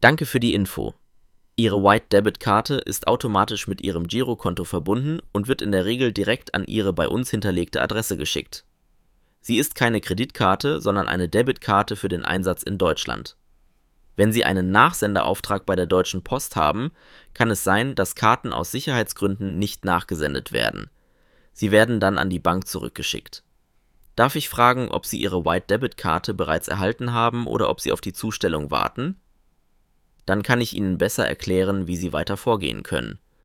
Danke für die Info. Ihre White-Debit-Karte ist automatisch mit Ihrem Girokonto verbunden und wird in der Regel direkt an Ihre bei uns hinterlegte Adresse geschickt. Sie ist keine Kreditkarte, sondern eine Debitkarte für den Einsatz in Deutschland. Wenn Sie einen Nachsendeauftrag bei der Deutschen Post haben, kann es sein, dass Karten aus Sicherheitsgründen nicht nachgesendet werden. Sie werden dann an die Bank zurückgeschickt. Darf ich fragen, ob Sie Ihre White-Debit-Karte bereits erhalten haben oder ob Sie auf die Zustellung warten? Dann kann ich Ihnen besser erklären, wie Sie weiter vorgehen können.